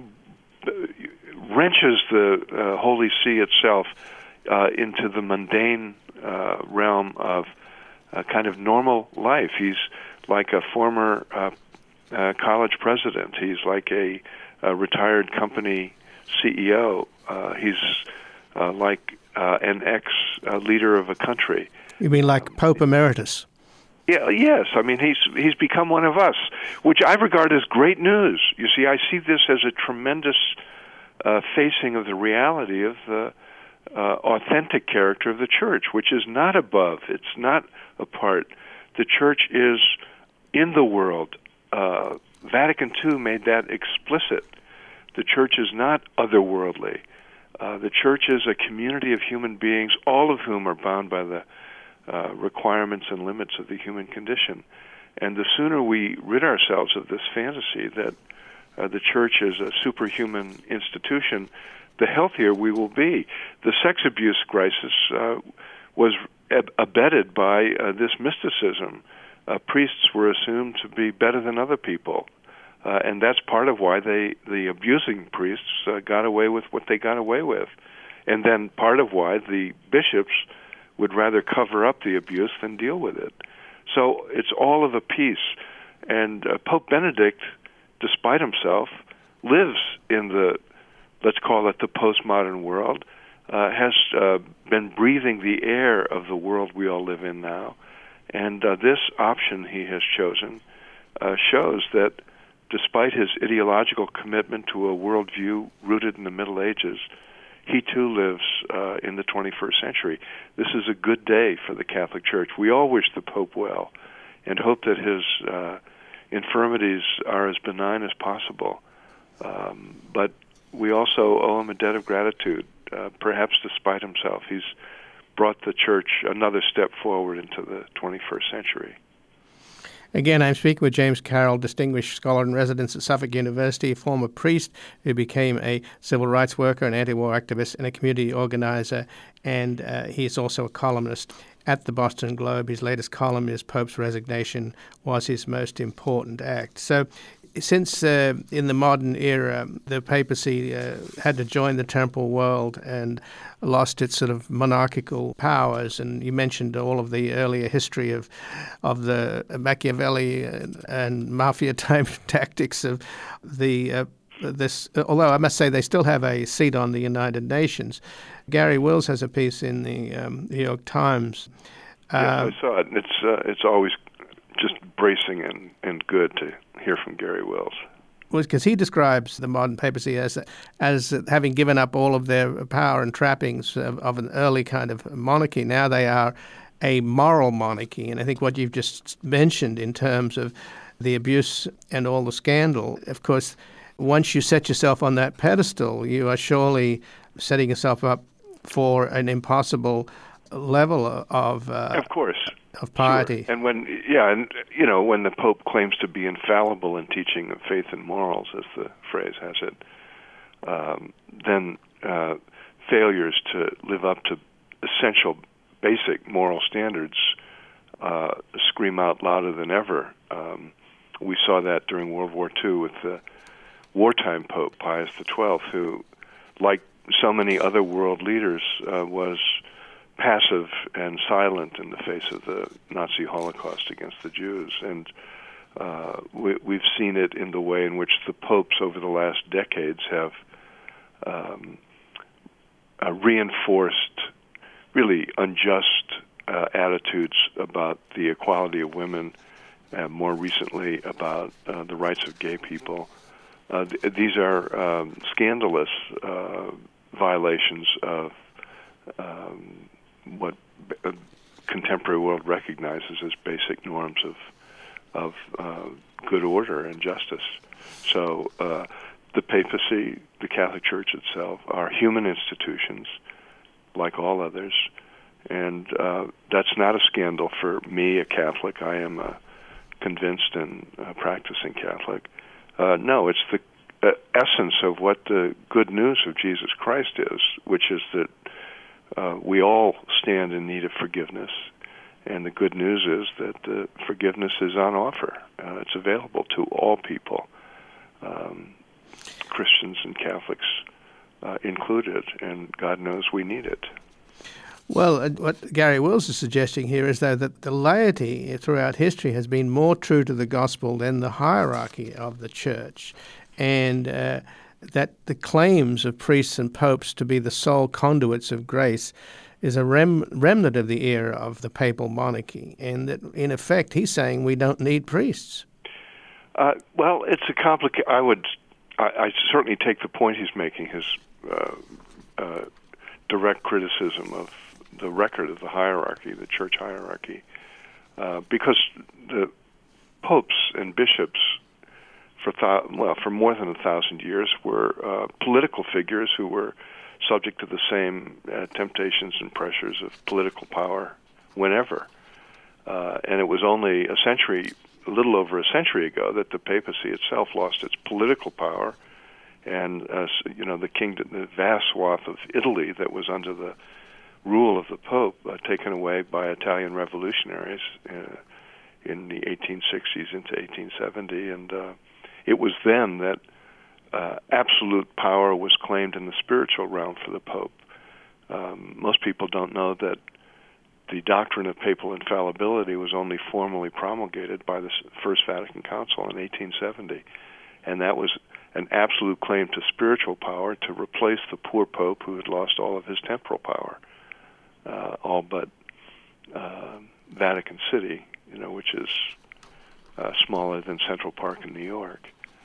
wrenches the uh, Holy See itself uh, into the mundane uh, realm of uh, kind of normal life. He's like a former uh, uh, college president. He's like a, a retired company C E O. Uh, he's uh, like uh, an ex-leader of a country. You mean like Pope Emeritus? Yeah, yes. I mean, he's he's become one of us, which I regard as great news. You see, I see this as a tremendous uh, facing of the reality of the uh, authentic character of the Church, which is not above. It's not apart. The Church is in the world. Uh, Vatican Two made that explicit. The Church is not otherworldly. Uh, the Church is a community of human beings, all of whom are bound by the Uh, requirements and limits of the human condition. And the sooner we rid ourselves of this fantasy that uh, the Church is a superhuman institution, the healthier we will be. The sex abuse crisis uh, was ab- abetted by uh, this mysticism. Uh, priests were assumed to be better than other people. Uh, and that's part of why they, the abusing priests uh, got away with what they got away with. And then part of why the bishops would rather cover up the abuse than deal with it. So it's all of a piece. And uh, Pope Benedict, despite himself, lives in the, let's call it the postmodern world, uh, has uh, been breathing the air of the world we all live in now. And uh, this option he has chosen uh, shows that despite his ideological commitment to a worldview rooted in the Middle Ages, he too lives uh, in the twenty-first century. This is a good day for the Catholic Church. We all wish the Pope well and hope that his uh, infirmities are as benign as possible. Um, but we also owe him a debt of gratitude. Uh, perhaps despite himself, he's brought the Church another step forward into the twenty-first century. Again, I'm speaking with James Carroll, distinguished scholar in residence at Suffolk University, a former priest who became a civil rights worker, an anti-war activist, and a community organizer. And uh, he's also a columnist at the Boston Globe. His latest column is Pope's Resignation Was His Most Important Act. So since uh, in the modern era, the papacy uh, had to join the temporal world and lost its sort of monarchical powers, and you mentioned all of the earlier history of of the Machiavelli and, and mafia-type tactics of the uh, this. Although I must say they still have a seat on the United Nations. Gary Wills has a piece in the um, New York Times. Uh, yes, I saw it. It's uh, it's always just bracing and, and good to hear from Gary Wills. Well, because he describes the modern papacy as as having given up all of their power and trappings of, of an early kind of monarchy. Now they are a moral monarchy. And I think what you've just mentioned in terms of the abuse and all the scandal, of course, once you set yourself on that pedestal, you are surely setting yourself up for an impossible level of uh, of course of piety. Sure. And when yeah, and you know, when the Pope claims to be infallible in teaching of faith and morals, as the phrase has it, um, then uh, failures to live up to essential, basic moral standards uh, scream out louder than ever. Um, we saw that during World War Two with the wartime Pope Pius the Twelfth, who, like so many other world leaders, uh, was passive and silent in the face of the Nazi Holocaust against the Jews. And uh, we, we've seen it in the way in which the popes over the last decades have um, uh, reinforced really unjust uh, attitudes about the equality of women, and more recently about uh, the rights of gay people. Uh, th- these are um, scandalous uh, violations of um, what a contemporary world recognizes as basic norms of of uh, good order and justice. So uh, the papacy, the Catholic Church itself, are human institutions like all others, and uh, that's not a scandal for me, a Catholic. I am a convinced and uh, practicing Catholic. Uh, no, it's the uh, essence of what the good news of Jesus Christ is, which is that Uh, we all stand in need of forgiveness, And the good news is that uh, forgiveness is on offer. Uh, it's available to all people, um, Christians and Catholics uh, included, and God knows we need it. Well, uh, what Gary Wills is suggesting here is, though, that the laity throughout history has been more true to the gospel than the hierarchy of the church, and uh, that the claims of priests and popes to be the sole conduits of grace is a rem- remnant of the era of the papal monarchy, and that, in effect, he's saying we don't need priests. Uh, well, it's a complicated. I would, I, I certainly take the point he's making, his uh, uh, direct criticism of the record of the hierarchy, the church hierarchy, uh, because the popes and bishops, for th- well, for more than a thousand years, were uh, political figures who were subject to the same uh, temptations and pressures of political power whenever. Uh, and it was only a century, a little over a century ago, that the papacy itself lost its political power, and uh, you know the kingdom, the vast swath of Italy that was under the rule of the Pope, uh, taken away by Italian revolutionaries uh, in the eighteen sixties into eighteen seventy, and uh, it was then that Uh, absolute power was claimed in the spiritual realm for the Pope. Um, most people don't know that the doctrine of papal infallibility was only formally promulgated by the First Vatican Council in eighteen seventy, and that was an absolute claim to spiritual power to replace the poor Pope who had lost all of his temporal power, uh, all but uh, Vatican City, you know, which is uh, smaller than Central Park in New York.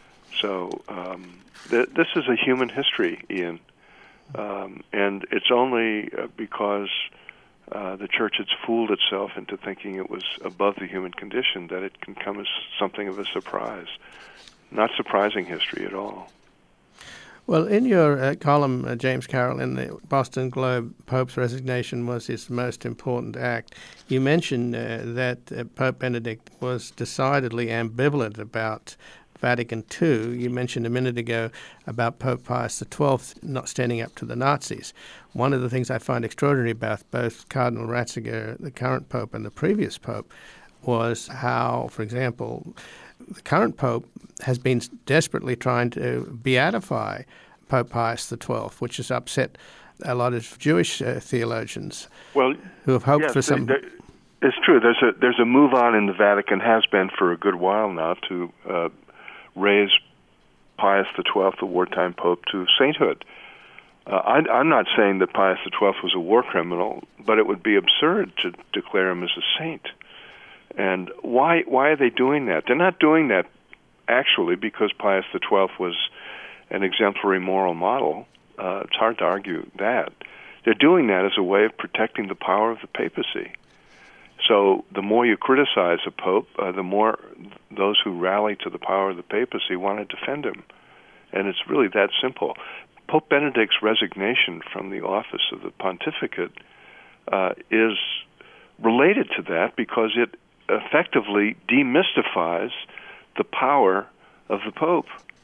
So um, th- this is a human history, Ian, um, and it's only uh, because uh, the church has fooled itself into thinking it was above the human condition that it can come as something of a surprise. Not surprising history at all. Well, in your uh, column, uh, James Carroll, in the Boston Globe, Pope's resignation was his most important act. You mentioned uh, that uh, Pope Benedict was decidedly ambivalent about Vatican Two. You mentioned a minute ago about Pope Pius the twelfth not standing up to the Nazis. One of the things I find extraordinary about both Cardinal Ratzinger, the current Pope, and the previous Pope was how, for example, the current Pope has been desperately trying to beatify Pope Pius the twelfth, which has upset a lot of Jewish uh, theologians well, who have hoped yes, for some... There, it's true. There's a, there's a move on in the Vatican, has been for a good while now, to uh, raise Pius the twelfth, the wartime Pope, to sainthood. Uh, I, I'm not saying that Pius the twelfth was a war criminal, but it would be absurd to declare him as a saint. And why why are they doing that? They're not doing that actually because Pius the twelfth was an exemplary moral model. Uh, it's hard to argue that. They're doing that as a way of protecting the power of the papacy. So the more you criticize a pope, uh, the more those who rally to the power of the papacy want to defend him. And it's really that simple. Pope Benedict's resignation from the office of the pontificate uh, is related to that because it effectively demystifies the power of the Pope.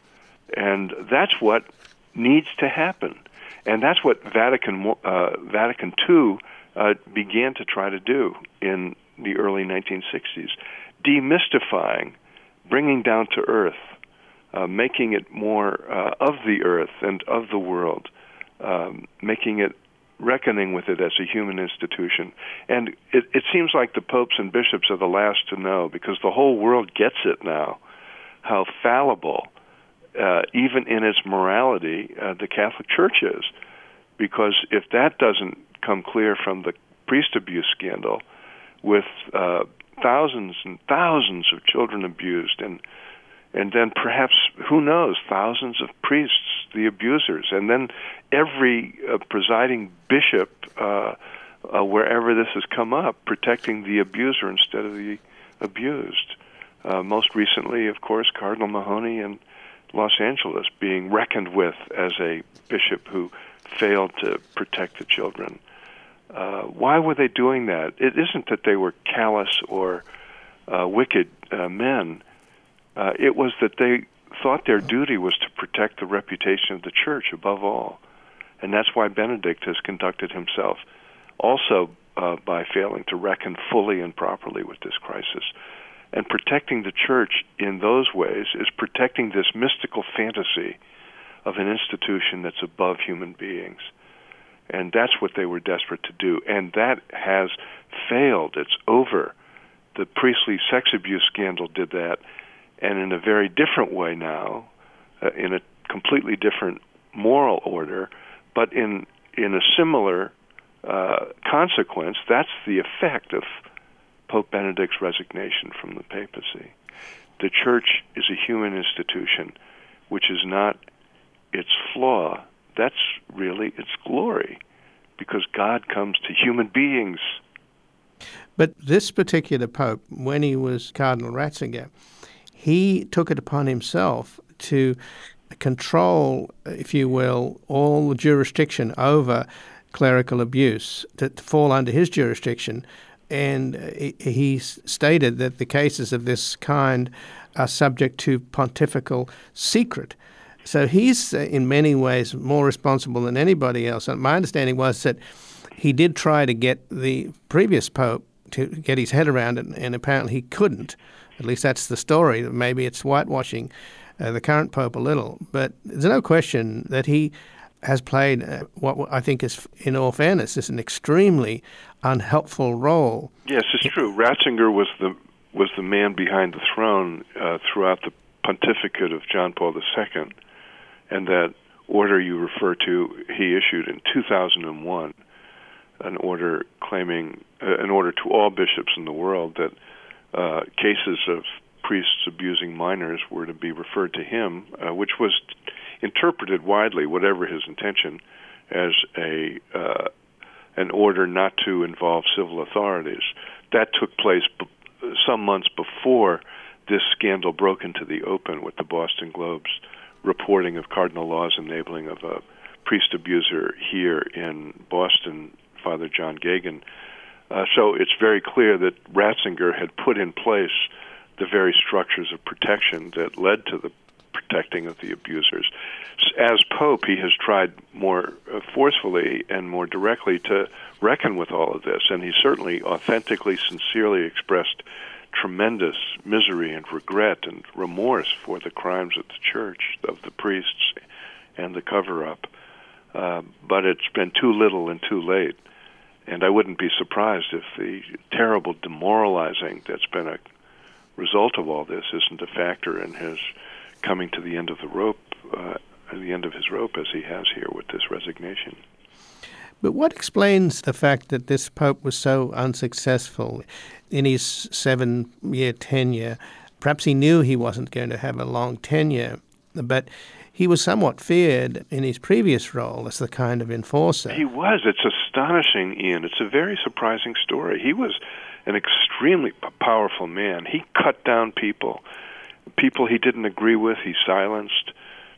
And that's what needs to happen. And that's what Vatican uh, Vatican Two uh, began to try to do in the early nineteen sixties, demystifying, bringing down to earth, uh, making it more uh, of the earth and of the world, um, making it, reckoning with it as a human institution. And it, it seems like the popes and bishops are the last to know, because the whole world gets it now, how fallible, uh, even in its morality, uh, the Catholic Church is. Because if that doesn't come clear from the priest abuse scandal, with uh, thousands and thousands of children abused, and and then perhaps, who knows, thousands of priests, the abusers, and then every uh, presiding bishop, uh, uh, wherever this has come up, protecting the abuser instead of the abused. Uh, most recently, of course, Cardinal Mahoney in Los Angeles being reckoned with as a bishop who failed to protect the children. Uh, why were they doing that? It isn't that they were callous or uh, wicked uh, men. Uh, it was that they thought their duty was to protect the reputation of the Church above all. And that's why Benedict has conducted himself also uh, by failing to reckon fully and properly with this crisis. And protecting the church in those ways is protecting this mystical fantasy of an institution that's above human beings. And that's what they were desperate to do. And that has failed. It's over. The priestly sex abuse scandal did that, and in a very different way now, uh, in a completely different moral order, but in in a similar uh, consequence. That's the effect of Pope Benedict's resignation from the papacy. The church is a human institution, which is not its flaw. That's really its glory, because God comes to human beings. But this particular pope, when he was Cardinal Ratzinger, he took it upon himself to control, if you will, all the jurisdiction over clerical abuse, to, to fall under his jurisdiction. And he, he stated that the cases of this kind are subject to pontifical secret. So he's, uh, in many ways, more responsible than anybody else. And my understanding was that he did try to get the previous pope to get his head around it, and apparently he couldn't. At least that's the story. Maybe it's whitewashing uh, the current pope a little. But there's no question that he has played uh, what I think is, in all fairness, is an extremely unhelpful role. Yes, it's true. Ratzinger was the was the man behind the throne uh, throughout the pontificate of John Paul the Second, and that order you refer to, he issued in two thousand one, an order claiming, uh, an order to all bishops in the world that uh, cases of priests abusing minors were to be referred to him, uh, which was interpreted widely, whatever his intention, as a uh, an order not to involve civil authorities. That took place b- some months before this scandal broke into the open, with the Boston Globe's reporting of Cardinal Law's enabling of a priest abuser here in Boston, Father John Geoghegan. Uh, so it's very clear that Ratzinger had put in place the very structures of protection that led to the protecting of the abusers. As Pope, he has tried more forcefully and more directly to reckon with all of this, and he certainly authentically, sincerely expressed tremendous misery and regret and remorse for the crimes of the church, of the priests, and the cover-up. Uh, but it's been too little and too late. And I wouldn't be surprised if the terrible demoralizing that's been a result of all this isn't a factor in his coming to the end of the rope, uh, the end of his rope, as he has here with this resignation. But what explains the fact that this pope was so unsuccessful in his seven-year tenure? Perhaps he knew he wasn't going to have a long tenure, but he was somewhat feared in his previous role as the kind of enforcer. He was. It's astonishing, Ian. It's a very surprising story. He was an extremely p- powerful man. He cut down people. People he didn't agree with, he silenced.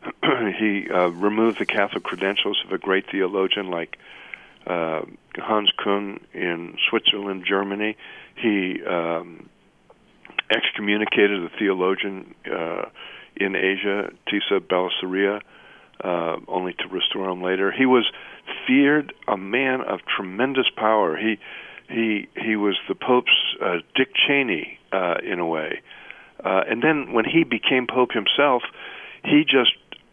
he uh, removed the Catholic credentials of a great theologian like uh, Hans Küng in Switzerland, Germany. He um, excommunicated a theologian uh, in Asia, Tisa Balissaria, uh, only to restore him later. He was feared, a man of tremendous power. He he he was the Pope's uh, Dick Cheney uh, in a way. Uh, and then when he became Pope himself, he just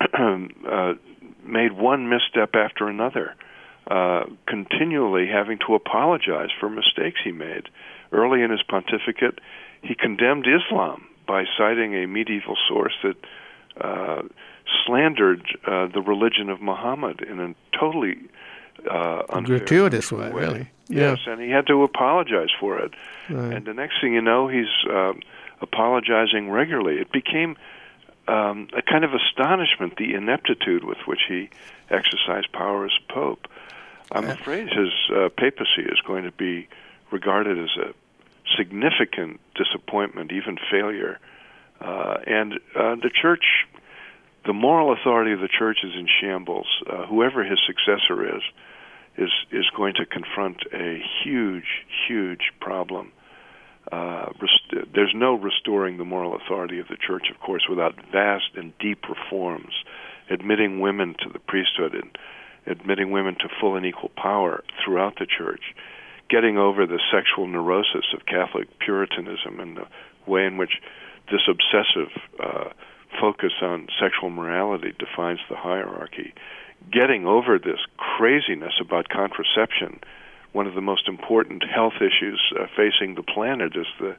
uh, made one misstep after another, uh, continually having to apologize for mistakes he made. Early in his pontificate, he condemned Islam by citing a medieval source that uh, slandered uh, the religion of Muhammad in a totally uh, unfair, gratuitous way, way, really. Yes, yeah. And he had to apologize for it. Right. And the next thing you know, he's uh, apologizing regularly. It became um, a kind of astonishment, the ineptitude with which he exercised power as Pope. I'm afraid his uh, papacy is going to be regarded as a significant disappointment, even failure. Uh, and uh, the church, the moral authority of the church is in shambles. Uh, whoever his successor is, is is going to confront a huge, huge problem. Uh, rest- there's no restoring the moral authority of the church, of course, without vast and deep reforms, admitting women to the priesthood and admitting women to full and equal power throughout the church, getting over the sexual neurosis of Catholic Puritanism and the way in which this obsessive uh, focus on sexual morality defines the hierarchy. Getting over this craziness about contraception. One of the most important health issues uh, facing the planet is the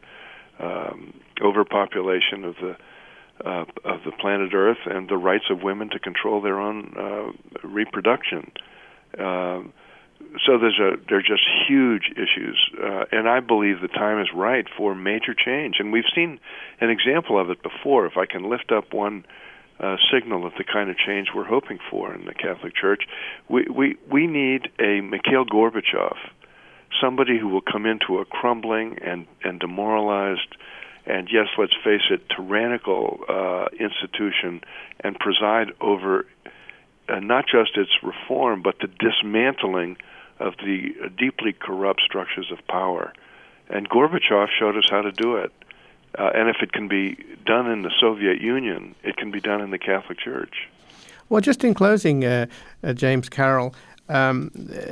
um, overpopulation of the uh, of the planet Earth and the rights of women to control their own uh, reproduction. Uh, so there's a there are just huge issues, uh, and I believe the time is right for major change. And we've seen an example of it before. If I can lift up one uh, signal of the kind of change we're hoping for in the Catholic Church, we we, we need a Mikhail Gorbachev, somebody who will come into a crumbling and, and demoralized and, yes, let's face it, tyrannical uh, institution and preside over uh, not just its reform, but the dismantling of the uh, deeply corrupt structures of power. And Gorbachev showed us how to do it. Uh, and if it can be done in the Soviet Union, it can be done in the Catholic Church. Well, just in closing, uh, uh, James Carroll, Um,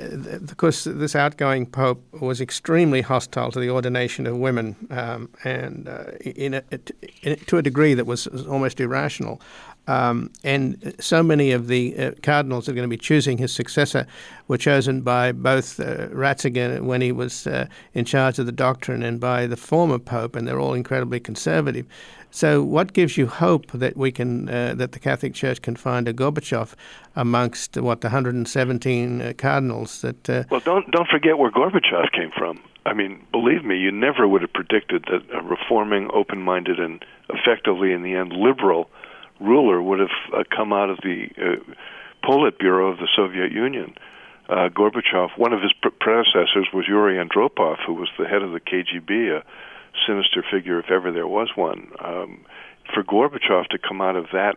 of course, this outgoing pope was extremely hostile to the ordination of women, um, and uh, in a, in, to a degree that was almost irrational. Um, and so many of the uh, cardinals that are going to be choosing his successor were chosen by both uh, Ratzinger when he was uh, in charge of the doctrine and by the former pope, and they're all incredibly conservative. So what gives you hope that we can, uh, that the Catholic Church can find a Gorbachev amongst, what, the one hundred seventeen uh, cardinals that... Uh, well, don't don't forget where Gorbachev came from. I mean, believe me, you never would have predicted that a reforming, open-minded, and effectively, in the end, liberal ruler would have uh, come out of the uh, Politburo of the Soviet Union. Uh, Gorbachev, one of his pr- predecessors was Yuri Andropov, who was the head of the K G B, a sinister figure if ever there was one. Um, for Gorbachev to come out of that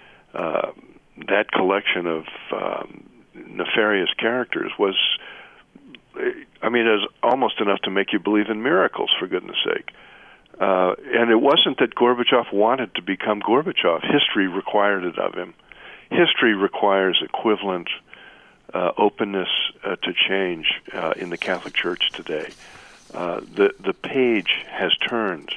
uh, that collection of um, nefarious characters was, I mean, it was almost enough to make you believe in miracles, for goodness sake. Uh, and it wasn't that Gorbachev wanted to become Gorbachev. History required it of him. History requires equivalent uh, openness uh, to change uh, in the Catholic Church today. Uh, the the page has turned,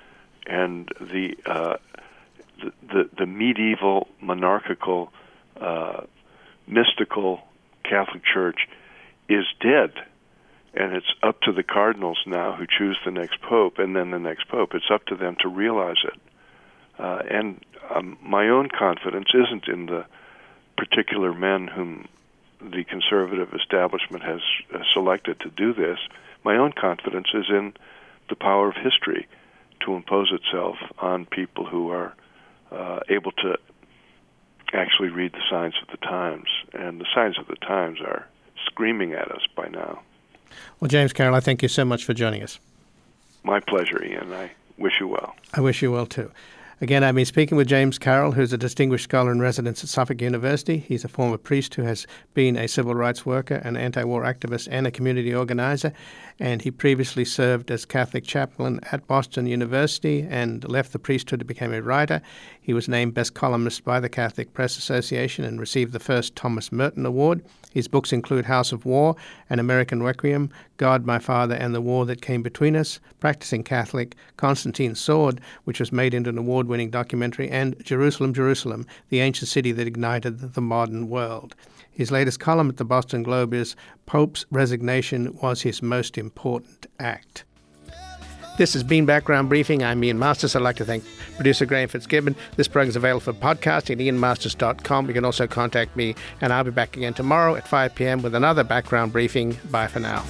and the uh, the, the the medieval, monarchical, uh, mystical Catholic Church is dead, and it's up to the cardinals now who choose the next pope, and then the next pope. It's up to them to realize it. Uh, and um, my own confidence isn't in the particular men whom the conservative establishment has uh, selected to do this. My own confidence is in the power of history to impose itself on people who are uh, able to actually read the signs of the times. And the signs of the times are screaming at us by now. Well, James Carroll, I thank you so much for joining us. My pleasure, Ian. I wish you well. I wish you well, too. Again, I've been speaking with James Carroll, who's a distinguished scholar in residence at Suffolk University. He's a former priest who has been a civil rights worker, an anti-war activist, and a community organizer. And he previously served as Catholic chaplain at Boston University and left the priesthood to become a writer. He was named Best Columnist by the Catholic Press Association and received the first Thomas Merton Award. His books include House of War, An American Requiem, God, My Father, and the War That Came Between Us, Practicing Catholic, Constantine's Sword, which was made into an award-winning documentary, and Jerusalem, Jerusalem, the Ancient City That Ignited the Modern World. His latest column at the Boston Globe is Pope's Resignation Was His Most Important Act. This has been Background Briefing. I'm Ian Masters. I'd like to thank producer Graham Fitzgibbon. This program is available for podcasting at ian masters dot com. You can also contact me, and I'll be back again tomorrow at five p.m. with another Background Briefing. Bye for now.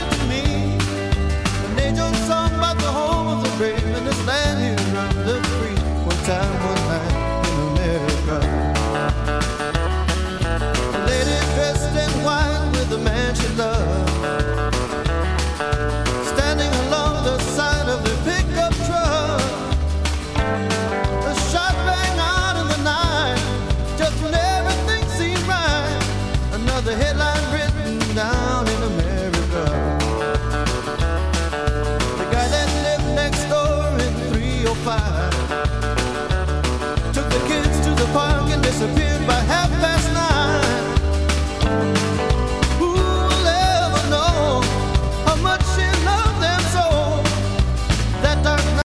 The headline written down in America. The guy that lived next door in three oh five took the kids to the park and disappeared.